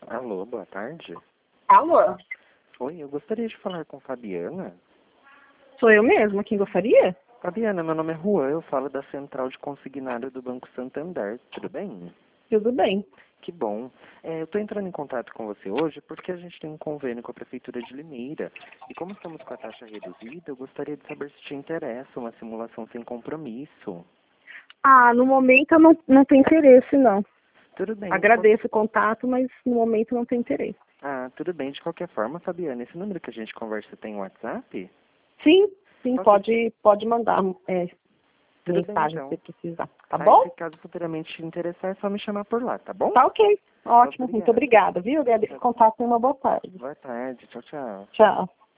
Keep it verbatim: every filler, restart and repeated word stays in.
Alô, boa tarde. Alô? Oi, eu gostaria de falar com Fabiana. Sou eu mesma, quem gostaria? Fabiana, meu nome é Juan, eu falo da Central de Consignado do Banco Santander, tudo bem? Tudo bem. Que bom. É, eu estou entrando em contato com você hoje porque a gente tem um convênio com a Prefeitura de Limeira. E como estamos com a taxa reduzida, eu gostaria de saber se te interessa uma simulação sem compromisso. Ah, no momento eu não, não tenho interesse, não. Tudo bem. Agradeço o contato, mas no momento não tenho interesse. Ah, tudo bem. De qualquer forma, Fabiana, esse número que a gente conversa tem WhatsApp? Sim, sim, Posso- pode, pode mandar é, Tudo bem, mensagem então. se precisar. Tá Aí, bom? se caso futuramente te interessar, é só me chamar por lá, tá bom? Tá ok. Ótimo, muito Obrigado. obrigada, viu? Agradeço o contato e uma boa tarde. Boa tarde. Tchau, tchau. Tchau.